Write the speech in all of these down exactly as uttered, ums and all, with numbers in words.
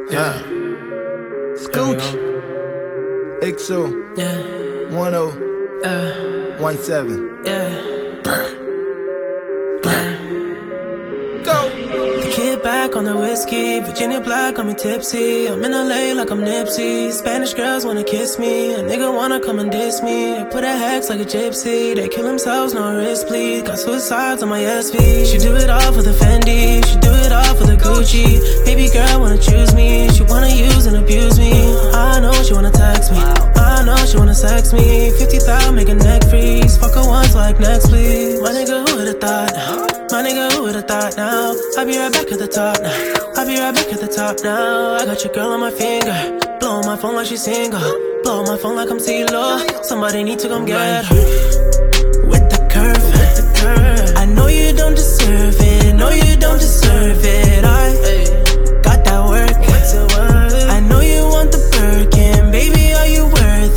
Yeah. Scooch. X O. Yeah. one oh. Uh. one seven. Yeah. Go. The kid back on the whiskey, Virginia Black got me tipsy. I'm in L A like I'm Nipsey. Spanish girls wanna kiss me, a nigga wanna come and diss me. I put a hex like a gypsy, they kill themselves, no risk please. Got suicides on my S V. She do it all for the Fendi, she do it all for the Gucci. Baby girl wanna choose me, she wanna use and abuse me. I know she wanna text me, I know she wanna sex me. fifty thousand make a neck freeze, fuck her once like next please. My nigga, who would've thought? My nigga, who would've thought now? I'll be right back at the top now. I'll be right back at the top now. I got your girl on my finger, blowing my phone like she's single, blow my phone like I'm CeeLo. Somebody need to come get her. With the curve, with the curve. I know you don't deserve it, no you don't deserve it. I got that work. What's it worth? I know you want the Birkin, baby, are you worth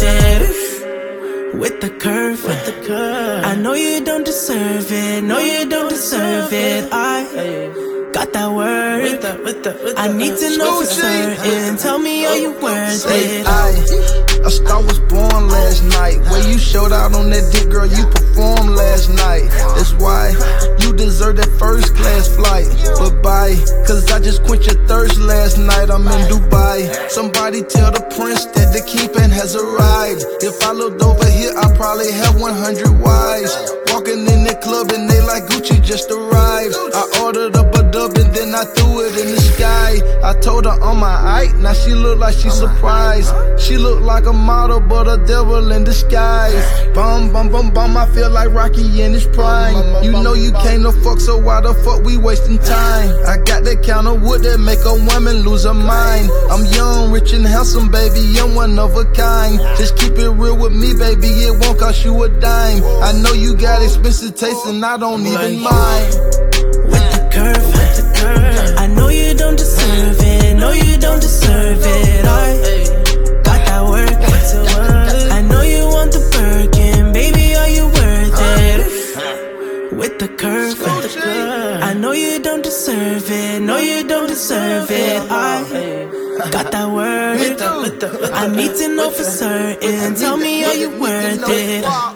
it? With the curve, with the curve. I know you don't deserve it, no you don't deserve it. I got that word. With the, with the, with the, I need to know for certain. Tell me, are you worth it? I, a star was born last night. Where you showed out on that dick, girl, you performed last night. That's why you deserve that first class flight. But bye, cause I just quenched your thirst last night. I'm in Dubai. Somebody tell the prince that the keeping has arrived. If I looked over here, I probably have one hundred wives. Walking in the club and they like Gucci just arrived. I ordered up a dub and then I threw it in the sky. I told her on my eye, now she look like she surprised. She look like a model but a devil in disguise. Bum bum bum bum, I feel like Rocky in his prime. You know you can't no fuck, so why the fuck we wasting time? I got that kind of wood that make a woman lose her mind. I'm young, rich and handsome, baby, I'm one of a kind. Just keep it real with me, baby, it won't cost you a dime. I know you got expensive taste and I don't even mind. With the curve, with the curve. I know you don't deserve it, no you don't deserve it. I got that work, what's it worth? I know you want the Birkin, baby, are you worth it? With the curve, with the curve. I know you don't deserve it, no you don't deserve it. I got that word. I need to know for certain. Tell me, are you worth it?